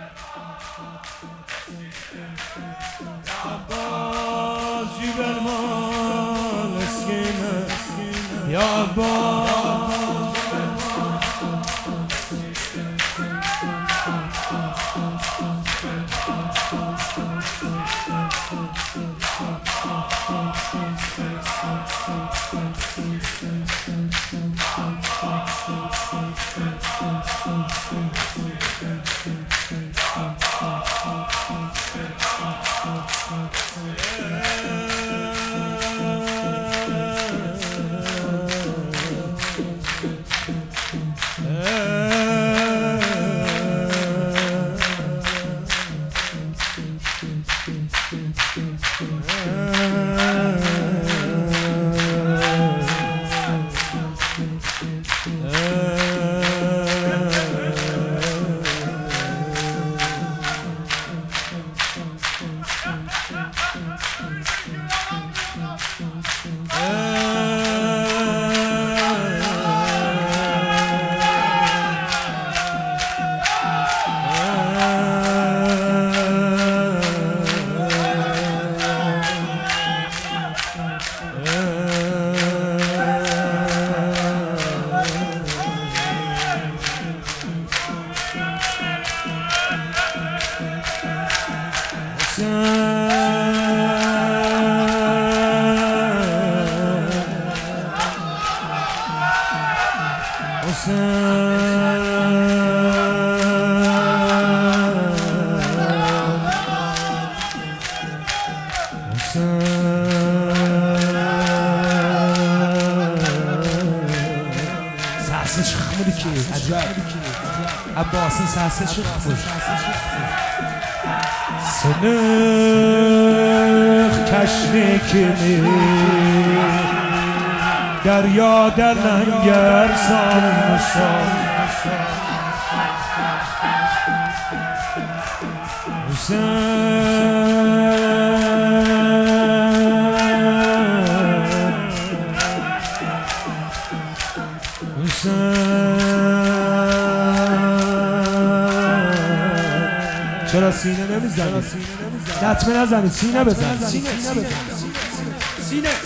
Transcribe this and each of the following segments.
عباس جبل مال اسكينة يا عباس ساسه چه خمری که عجب عباسın sesi çıkmış Sınık keşli kimi Derya denen yer salmışam چرا سینه نمیزنی؟ لطمه نزنی سینه بزن سینه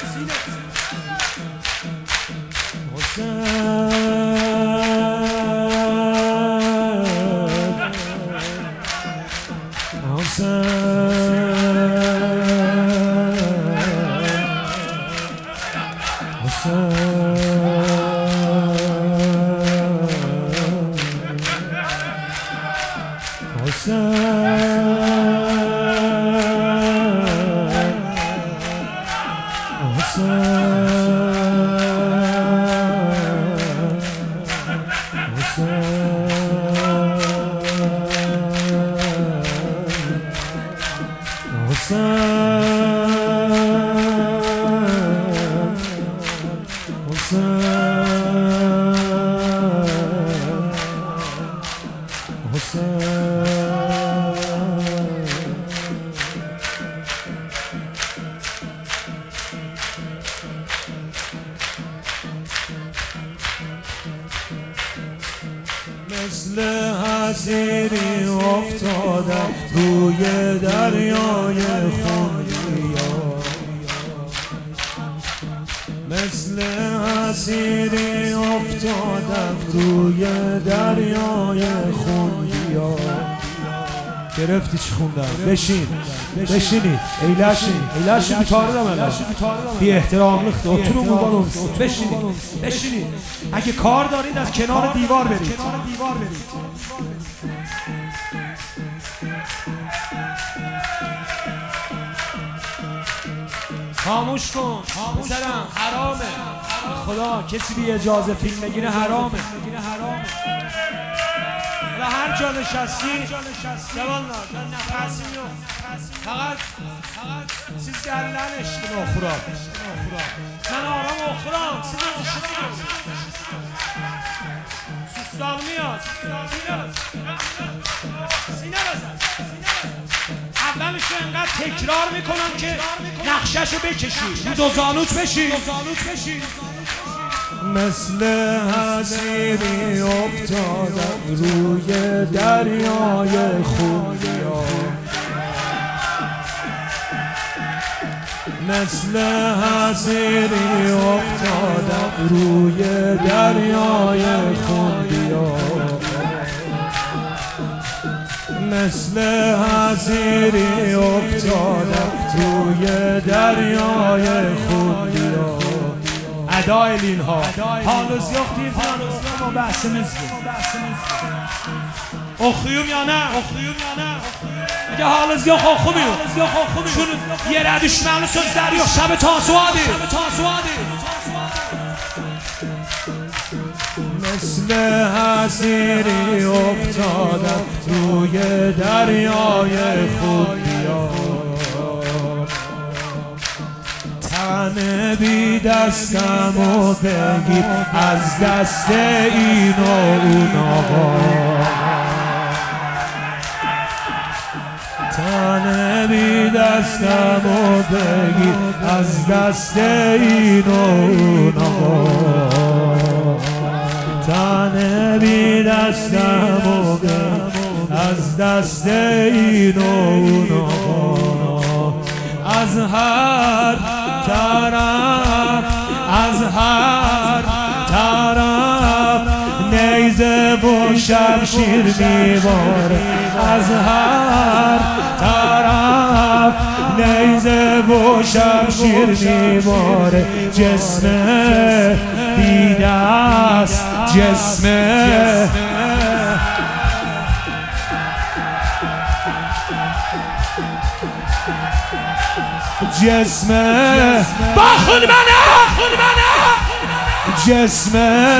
مثل حسیری افتادم روی دریای خونیا مثل حسیری افتادم روی دریای خونیا گرفتی چی خوندم؟ بشینید ایلاشی بیتاره من بی احترامlık oturun kurban olsun بشینید اگه کار دارید از کنار دیوار برید خاموش کن پسرم حرامه خدا کسی بی اجازه فیلم بگیره حرامه و هر جا نشستی جوانlar نفسی yok فقط siz gələn eşkin oxuram mən aram oxuram siz az işitsin suslanmıyaz سینه بزن اولش انقدر تکرار میکنم که نقشه‌شو بکشی دو زانوت بشی مثل حصیری افتادم روی دریای خون بیا، مثل حصیری افتادم روی دریای خون بیا، مثل حصیری افتادم روی دریای خون بیا. ادای لین ها حالوز یختیم ما بحث نزدیم اخیوم یا نه اگه حالوز یخ اخیوم شون یه ردش منو سوزدر یا شب تاسوادی مثل حصیری افتادم روی دریای خون بیا، تن بی دستمو بگیر از دست این و اون آقا، تن بی دستمو بگیر از دست این و اون آقا، تن بی دستمو بگیر از دست این و اون آقا. از هر طرف نیزه و شمشیر میباره، از هر طرف نیزه و شمشیر میباره، جسم بی دست جسم باخون منه جسم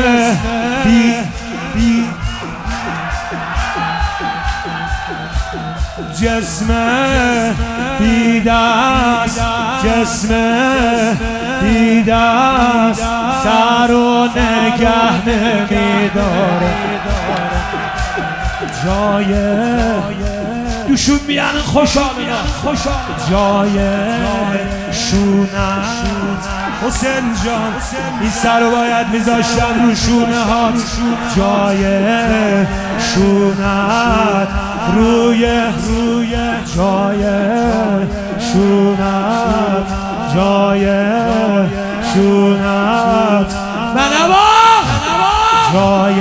جسم بی دست سر و نگه نمیداره، جای دوشون میان خوشحالیان جای شونت حسین جان، این سر رو باید میذاشتم رو شونه هات، جای شونت روی جای شونت منوار جای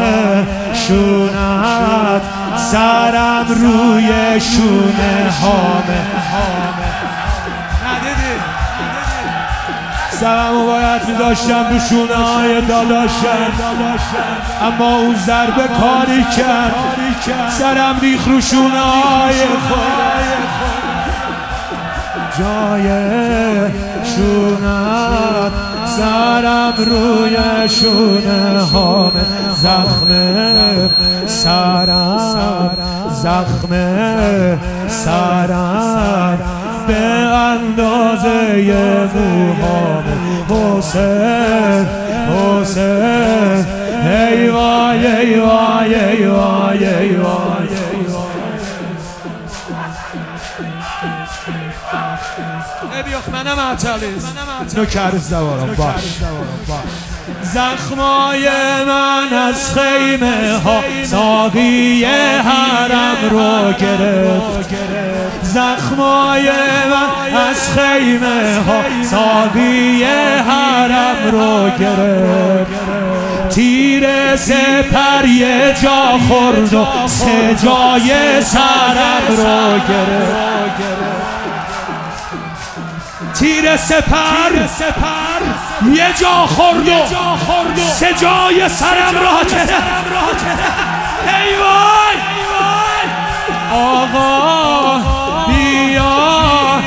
شونت سرم روی شونه هامه سرمو باید میذاشتم رو شونه های داداشم، اما اون ضربه کاری کرد سرم ریخ رو شونه های خود، جای شونت سرم روی شونه هامه، زخم سرم به اندازه موهامه، حسین ای وای ای وای ای وای ای وای بیاخ منم عطلیز نوکر زوارم باش. زخمای من از خیمه ها ساقی حرم رو گرفت، زخمای من از خیمه ها ساقی حرم رو گرفت، تیر سپر یه جا خورد و سه جای سرم رو گرفت، تیر سپر یه جا خورد و سه جای سرم را گرفت، ای وای آقا بیا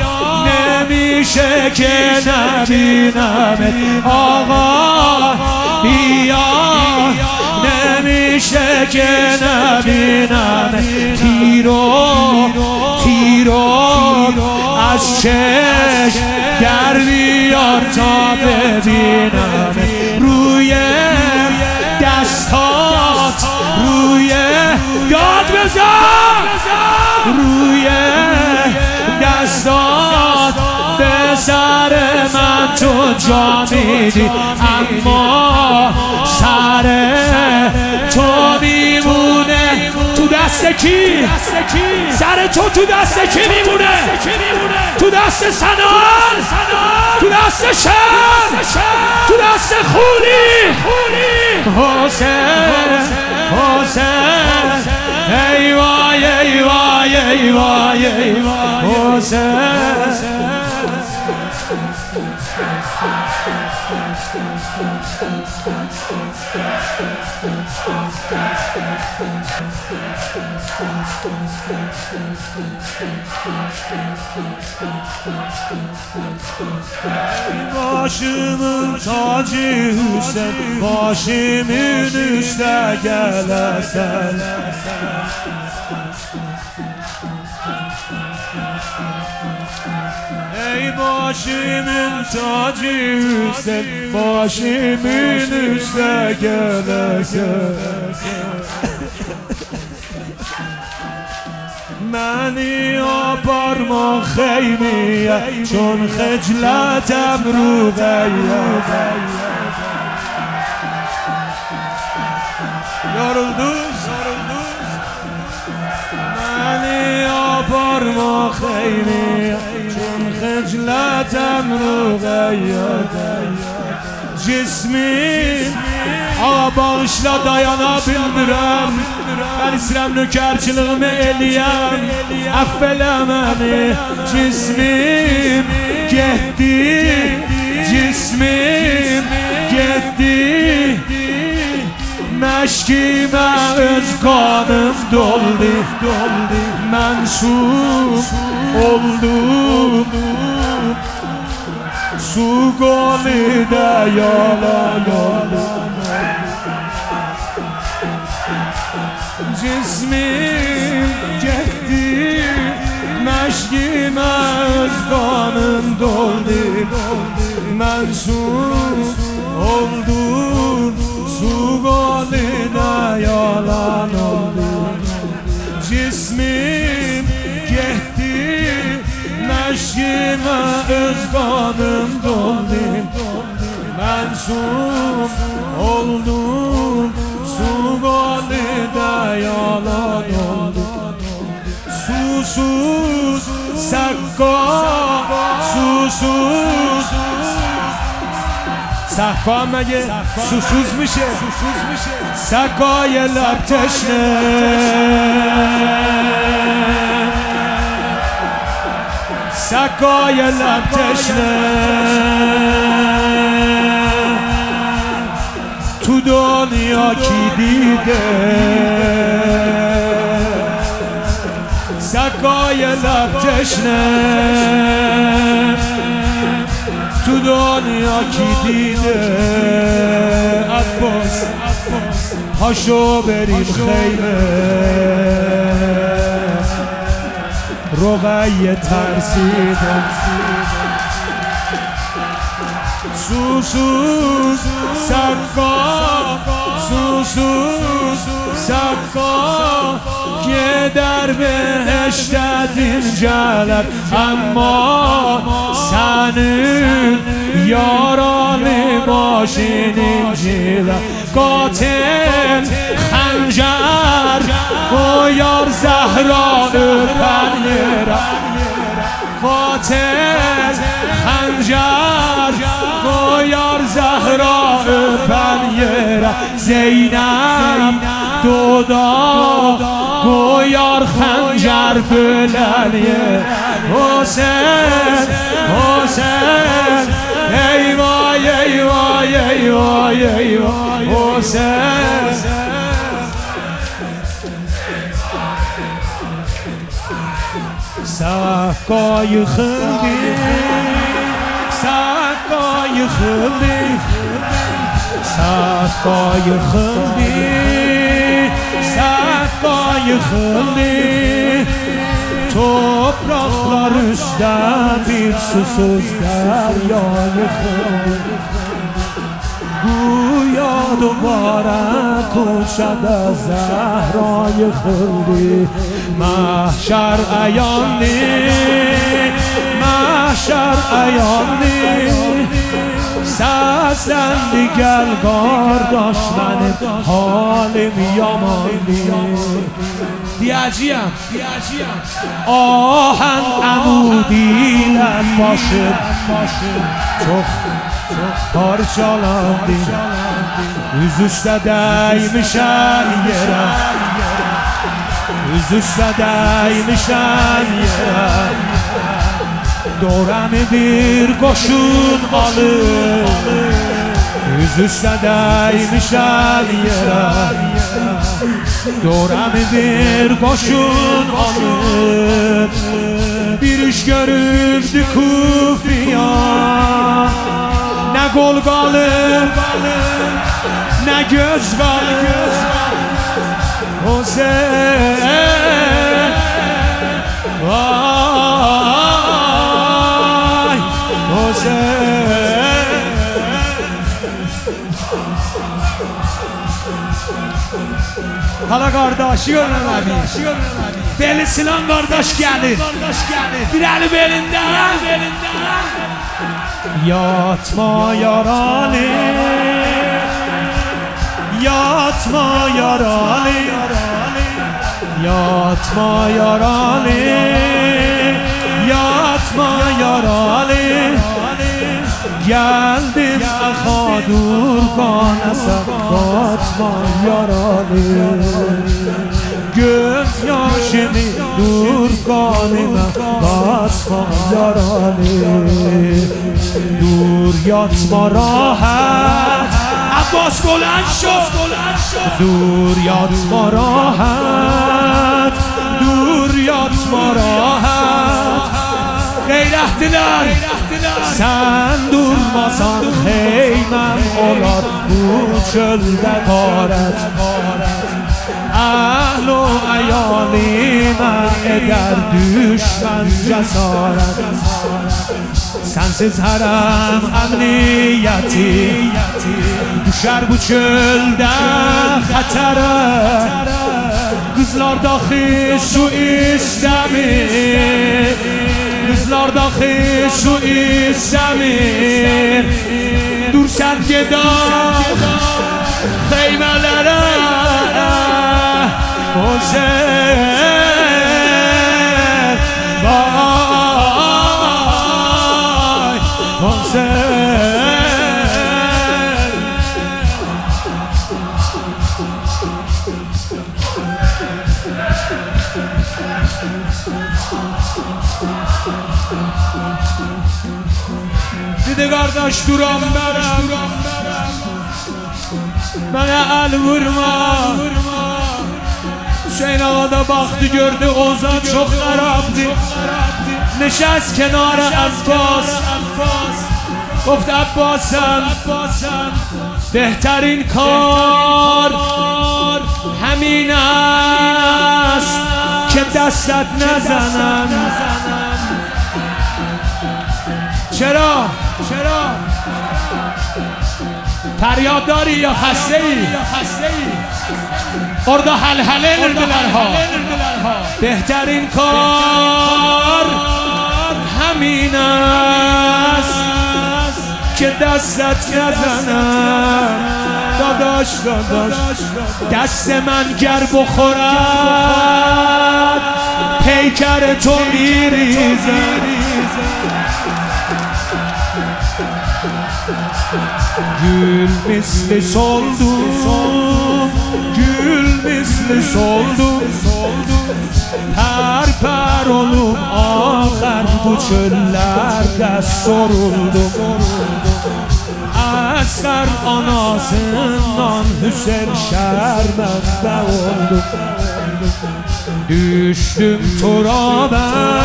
نمیشه که نبینمت، آقا بیا نمیشه که نبینمت، تیرو از چشم در بیار تا ببینم، روی دستات روی داد بزن روی دستات به سر من تو جا میدی، اما سر تو میمونه. تو دست کی؟ سر تو دست کی میمونه؟ تو دست سنان، تو دست شم، تو دست خونی. حسین حسین ای وای ای وای ای وای ای وای حسین. Başımın tacı Hüseyin, başımın üstə gələsən. Ey başımın tacı Hüseyin, başımın üstə gələsən. Məni aparma xeymiyə, çون xəclətəm ruğəyə. Yorulduz, məni aparma xeymiyə, çون xəclətəm ruğəyə. Cismin ağa bağışla, dayana bilmirəm. Mən istəyirəm nökərçiliyimi eləyəm, əff elə məni. Cismim getdi, cismim getdi, məşkimə öz qanım doldu. Mənsub oldum su qolidə yalan oldu. Cismim getdi, məşkimə öz qanım doldu. Mənsub oldun su qolidə yalan oldu. Cismim getdi, məşkimə öz qanım doldu. Mənsub oldun su qolidə yalan oldu. Susuz Sakka, susuz Sakka مگه susuz میشه؟ سکای لب تشنه، سکای لب تشنه. تو دنیا کی دیده سکای لب تشنه؟ تو دنیا کی دیده؟ عباس پاشو بریم خیمه، رقیه ترسیده. susuz Sakka, susuz Sakka, gedər behəştə dincələr. Amma sənin yaralı başın incilər. Qatil xəncər qoyar Zəhra öpən yerə. Qatil xəncər qoyar Zəhra öpən yerə. Zeynəb dodaq qoyar xəncər bölən yerə. Hüseyn, Hüseyn, eyvay, eyvay, eyvay, eyvay, Hüseyn. Sakka yıkıldı, Sakka yıkıldı, Sakka yıkıldı, Sakka yıkıldı. Topraklar üstə bir susuz dərya yıkıldı. Güya duvara koşada Zəhra yıkıldı. Mahşər əyandı, mahşər əyandı. Səsdən digər qardaş mənim halim yamandır Deyəcəyəm Ahən əmudilər başım Çox parçalandı Üz üstə dəymişəm yerə Üz üstə dəymişəm yerə Dorəmi bir qoşun alır Üz üstə dəymişəm yerə Dorəmi bir qoşun alır Bir iş görürdü kufiyan Nə qol qalır, nə göz qalır Hüseyin Vay Hüseyin Hala qardaşı görmədi Beli silan qardaş gəlir Bir əli belindən Yatma yaralı Yatma yaralı Yatma yaralı Yatma yaralı Geldim ahadur kanasa Yatma yaralı Göz yaşını dur kanıma Basma yaralı Dur yatma rahat Abbas bulan şov Dur yatma rahat Dur yatma rahat Qeyrətdilər Sən durmasan xeyməm olar Bu çöldə qarət Əhl o əyalimə edər düşmən cəsarət Sensiz hərəm əmniyyəti Düşər bu çöldə xətərə Qızlar daxi su istəmir Qızlar daxi su istəmir Dur sən gedək xeymələrə Hüseyin Vay Hüseyin Dedi qardaş duram bərəm Mənə əl vurma Hüseyin ağa da baxdı gördü Ozan çox xərabdır Nişəst kenarı Abbas Gofت عباسم بهترین کار همین است که دستت نزنم چرا؟ فریاد داری یا خسته ای؟ orada halhalenirdiler ha بهترین کار همین است که دستت نزنم داداش دست من گر بخورد پیکر تو میریزم gül misli soldum gül misli soldum per olup ağır bu çöllerde soruldum Asgar anasından Hüseyin şermende oldum Düştüm turabe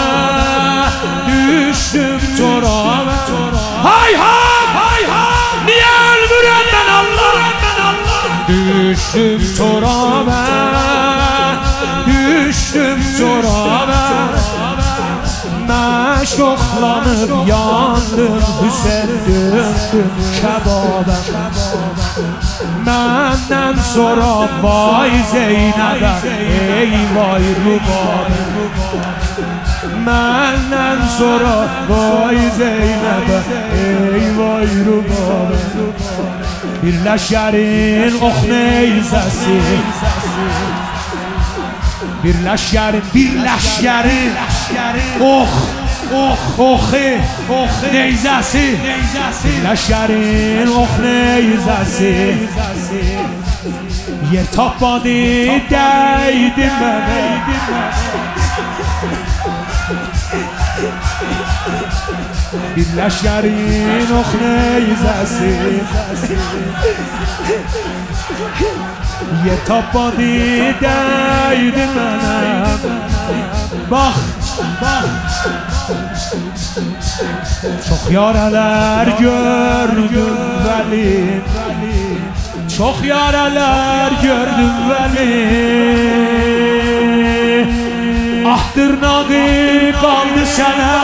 Hay hay niye öldürün ben Allah Düştüm turabe Meşoklanıp yandım Hüseyin döndüm kebabe Menden sonra vay Zeynep'e ey vay rübabe menden sonra vay Zeynep'e ey vay rubabı. Birleşerin ok neyzesi, birleşerin ok neyzesi, birleşerin ok neyzesi. Yer tapmadı değdi mənə. Birleşerin ok neyzesi, yer tapmadı değdi mənə. Bax, çok yaralar gördüm vəli, çok yaralar gördüm vəli. Ah tırnağı kaldı sana,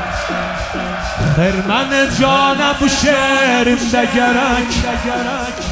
Xeyr mənə canə bu şerimdə gərək.